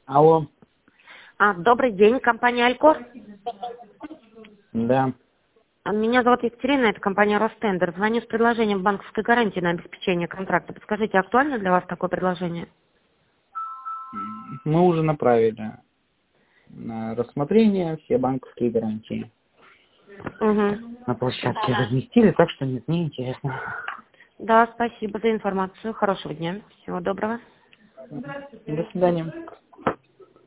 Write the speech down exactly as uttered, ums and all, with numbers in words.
Алло. А, добрый день, компания Алькор. Да. А, Меня зовут Екатерина, это компания Ростендер. Звоню с предложением банковской гарантии на обеспечение контракта. Подскажите, актуально для вас такое предложение? Мы уже направили на рассмотрение все банковские гарантии. Угу. На площадке разместили, так что нет, не интересно. Да, спасибо за информацию. Хорошего дня. Всего доброго. До свидания.